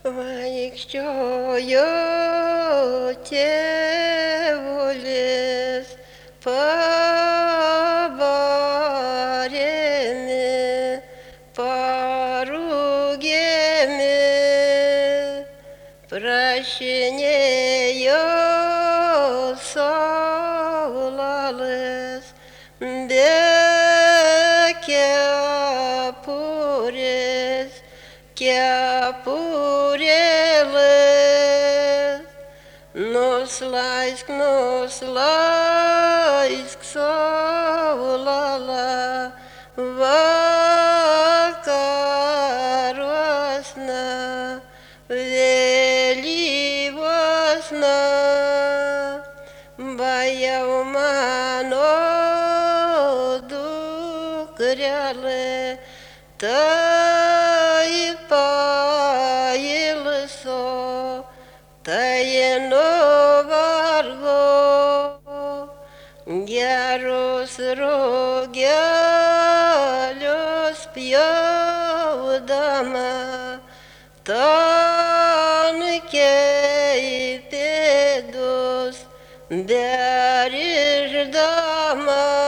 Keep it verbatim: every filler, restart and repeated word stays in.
Vaikščiojo tėvulis pabarėmi, parūgėmi, prašinėjo saulalis be kepurės. Kepurėlis, nuslaisk, nuslaisk saulala, vakaruosna, vėlyvosna, bajau mano dukrelė, tai pailso, tai nuvargo, gerus rugelius pjaudama, tankiai pėdus beriždama.